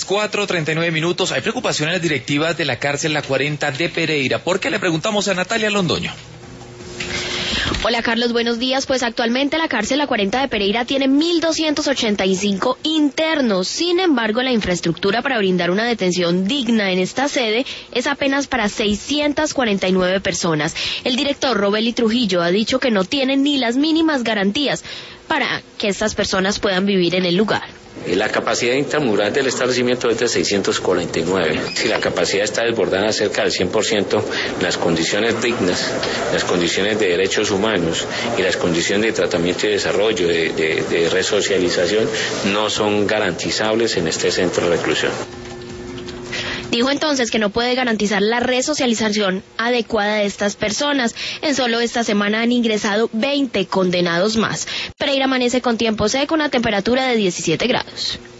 4:39. Hay preocupación en las directivas de la cárcel La 40 de Pereira. ¿Por qué? Le preguntamos a Natalia Londoño. Hola Carlos, buenos días. Pues actualmente la cárcel La 40 de Pereira tiene 1.285 internos. Sin embargo, la infraestructura para brindar una detención digna en esta sede es apenas para 649 personas. El director Robeli Trujillo ha dicho que no tienen ni las mínimas garantías para que estas personas puedan vivir en el lugar. La capacidad intramural del establecimiento es de 649. Si la capacidad está desbordada cerca del 100%, las condiciones dignas, las condiciones de derechos humanos y las condiciones de tratamiento y desarrollo, de resocialización, no son garantizables en este centro de reclusión. Dijo entonces que no puede garantizar la resocialización adecuada de estas personas. En solo esta semana han ingresado 20 condenados más. Pereira amanece con tiempo seco, una temperatura de 17 grados.